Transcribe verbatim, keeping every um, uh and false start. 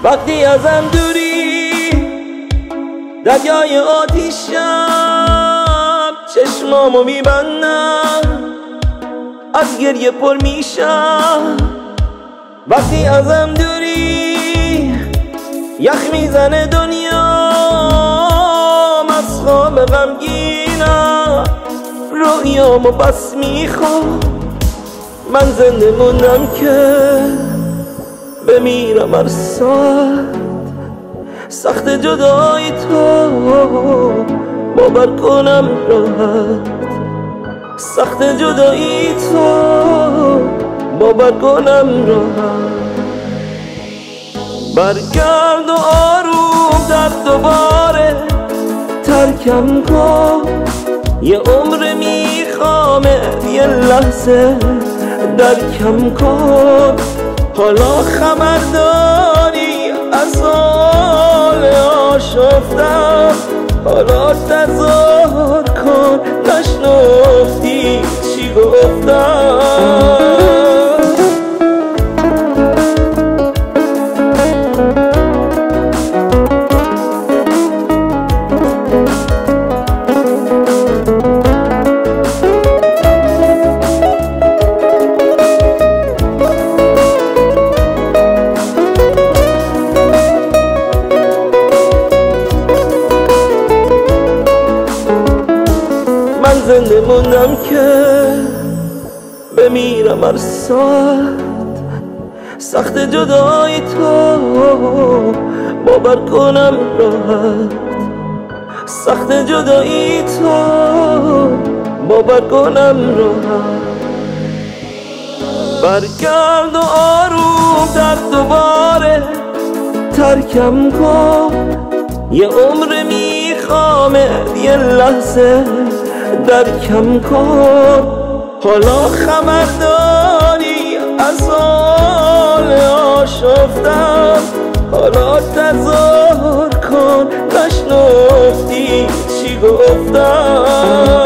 وقتی ازم دوری دریای آتیشم، چشمامو میبندم از گریه پر میشم. وقتی ازم دوری یخ میزنه دنیام، از خواب غمگینم رویامو بس میخوام. من زنده موندم که بمیرم هر ساعت، سخت جدایی تو باور کنم راحت، سخت جدایی تو باور کنم راحت. برگرد و آروم در دوباره ترکم کن، یه عمر میخوامه یه لحظه درکم کن. حالا خبر داری از حال آشفتم، حالا تظاهر کن نشنفتی چی گفتم. زنده موندم که بمیرم هر ساعت، سخت جدایی تو باور کنم راحت، سخت جدایی تو باور کنم راحت. برگرد و آروم در دوباره ترکم کن، یه عمر میخوامه یه لحظه درکم کن. حالا خبر داری از حال آشفتم، حالا تظاهر کن نشنفتی چی گفتم.